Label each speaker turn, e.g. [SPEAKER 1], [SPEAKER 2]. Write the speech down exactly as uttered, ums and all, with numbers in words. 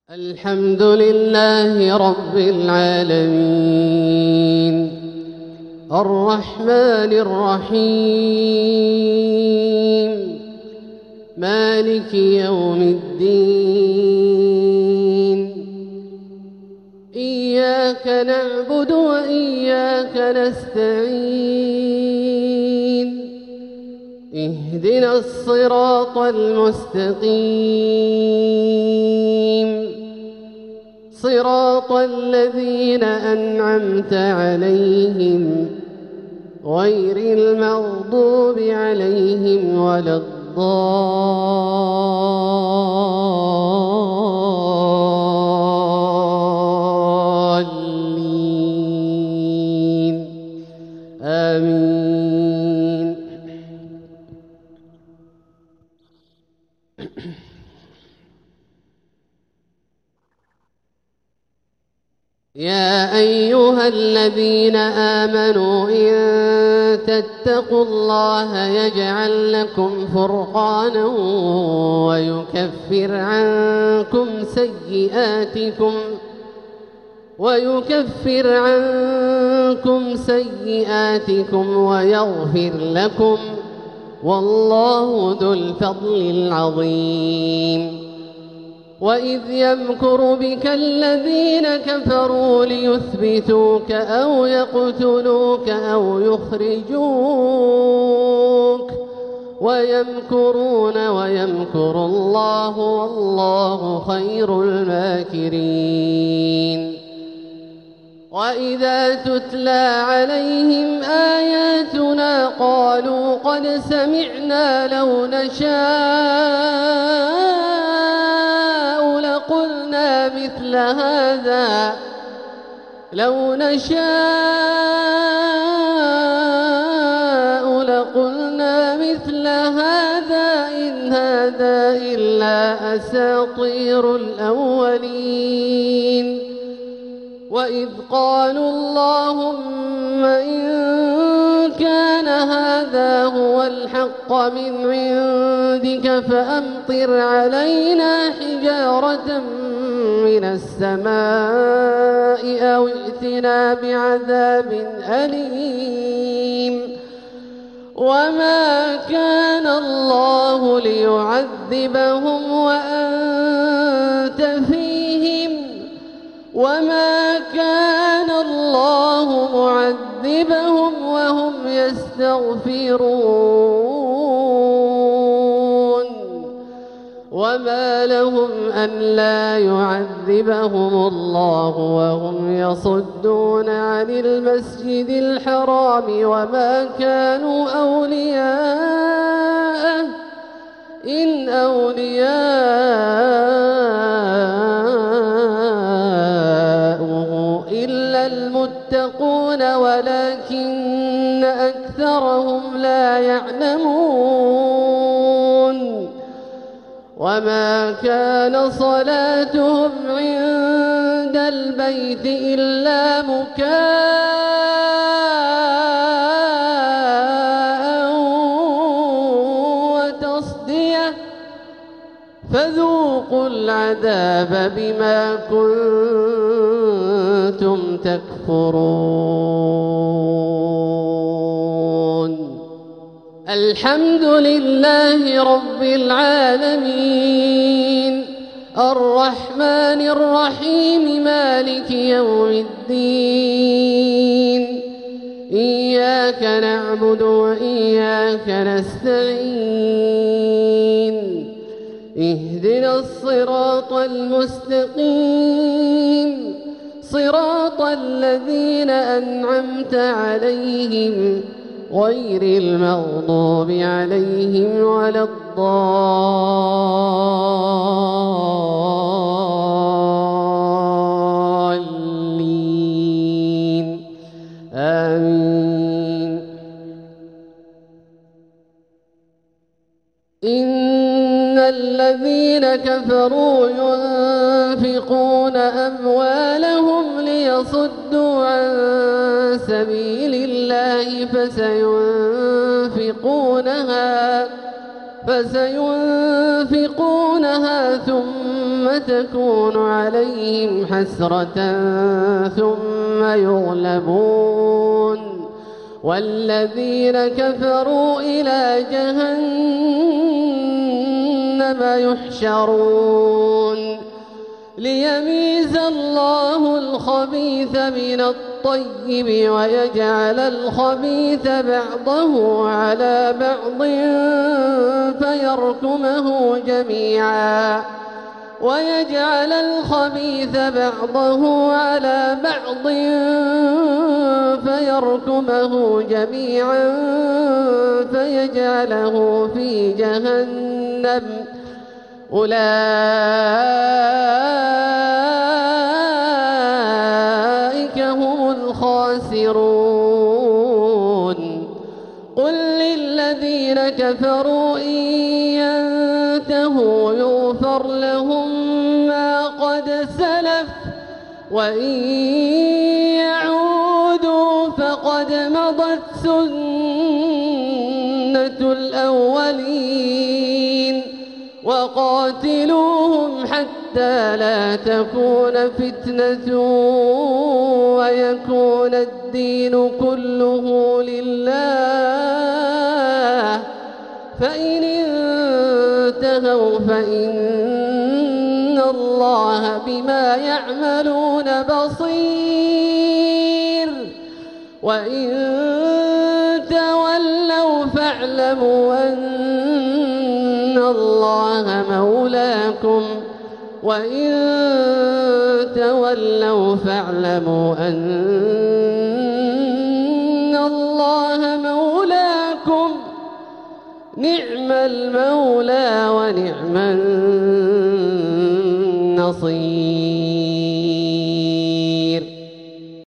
[SPEAKER 1] الحمد لله رب العالمين الرحمن الرحيم مالك يوم الدين إياك نعبد وإياك نستعين اهدنا الصراط المستقيم صراط الذين أنعمت عليهم غير المغضوب عليهم ولا الضالين آمين. يا أيها الذين آمنوا إن تتقوا الله يجعل لكم فرقانا ويكفر عنكم سيئاتكم ويكفر عنكم سيئاتكم ويغفر لكم والله ذو الفضل العظيم. وإذ يمكر بك الذين كفروا ليثبتوك أو يقتلوك أو يخرجوك ويمكرون ويمكر الله والله خير الماكرين. وإذا تتلى عليهم آياتنا قالوا قد سمعنا لو نشاء لقلنا مثل هذا لو نشاء لقلنا مثل هذا إن هذا إلا أساطير الأولين. وإذ قالوا اللهم إن كان هذا هو الحق من عندك فأمطر علينا حجارة من السماء أو ائتنا بعذاب أليم. وما كان الله ليعذبهم وأنت فيهم وما كان الله معذبهم وهم يستغفرون. وما لهم ألا يعذبهم الله وهم يصدون عن المسجد الحرام وما كانوا أولياءه إن أولياؤه إلا المتقون ولكن أكثرهم لا يعلمون. وما كان صلاتهم عند البيت إلا مكاء وتصدية فذوقوا العذاب بما كنتم تكفرون. الحمد لله رب العالمين الرحمن الرحيم مالك يوم الدين إياك نعبد وإياك نستعين اهدنا الصراط المستقيم صراط الذين أنعمت عليهم غير المغضوب عليهم ولا الضالين آمين. إن الذين كفروا ينفقون أموالهم ليصدوا عن سبيل الله فسينفقونها فسينفقونها ثم تكون عليهم حسرة ثم يغلبون والذين كفروا إلى جهنم يحشرون ليميز الله الخبيث من الطيب ويجعل الخبيث بعضه على بعض فيركمه جميعا ويجعل الخبيث بعضه على بعض فيركمه جميعا فيجعله في جهنم أولئك هم الخاسرون قل للذين كفروا إن ينتهوا يغفر لهم ما قد سلف وإن يعودوا فقد مضت سنة الأولين وقاتلوهم حتى لا تكون فتنة ويكون الدين كله لله فإن انتهوا فإن الله بما يعملون بصير وإن تولوا فاعلموا أن الله مولاكم وإن تولوا فاعلموا أن الله مولاكم نعم المولى ونعم النصير.